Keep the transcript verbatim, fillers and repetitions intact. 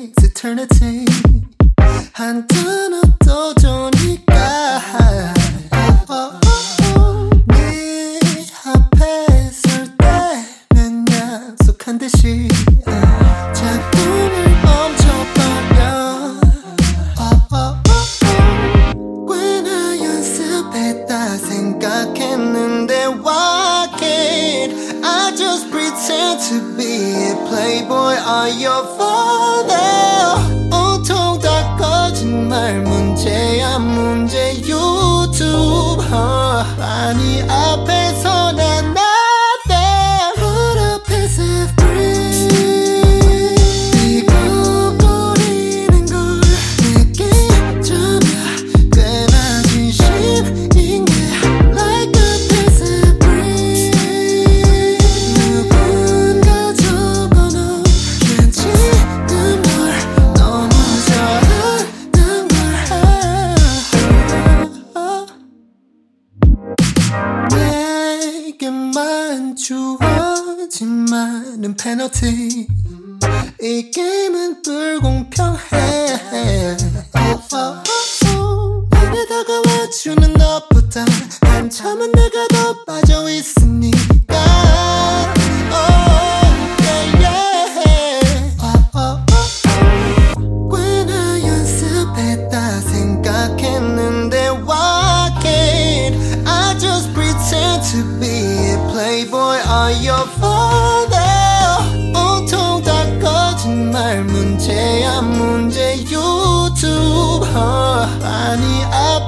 takes eternity. 한탄 또 좋으니까 네 앞에 설 때는 약속한 듯이 작품을 멈춰버려. 꽤나 연습했다 생각했는데 why can't I just pretend to be a playboy or your father. 온통 다 거짓말 문제야 문제 유튜브 아니 앞에서 난 나대 Put up as if free 이거 버리는 걸 느끼잖아. 꽤나 진심인 게 Like a as free 누군가 적어놓은 지금 널 너무 잘한단 말 내게만 주어진 많은 페널티. 이 게임은 불공평해. 내게 다가와주는 너보다 한참은 내가 더 빠져있으니까. Oh, yeah, yeah. 꽤나 연습했다 생각했는데 why can't I just pretend to be a playboy or your father. 온통 다 거짓말 문제야 문제 유튜브 아니 앞